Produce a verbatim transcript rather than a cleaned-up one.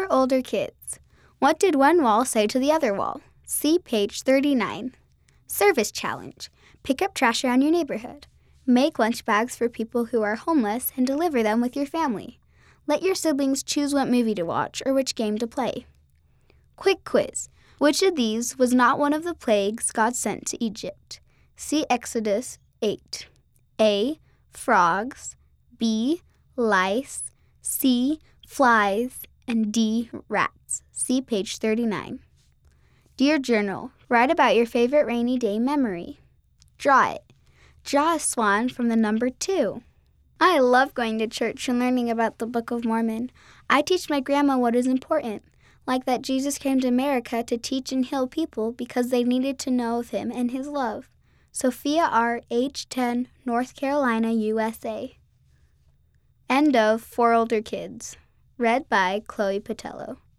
older kids. What did one wall say to the other wall? See page thirty-nine. Service challenge. Pick up trash around your neighborhood. Make lunch bags for people who are homeless and deliver them with your family. Let your siblings choose what movie to watch or which game to play. Quick quiz. Which of these was not one of the plagues God sent to Egypt? See Exodus eight. A. Frogs. B. Lice. C. Flies. And D. Rats. See page thirty-nine. Dear Journal, write about your favorite rainy day memory. Draw it. Draw a swan from the number two. I love going to church and learning about the Book of Mormon. I teach my grandma what is important, like that Jesus came to America to teach and heal people because they needed to know of him and his love. Sophia R., age ten, North Carolina, U S A. End of For Older Kids. Read by Chloe Patello.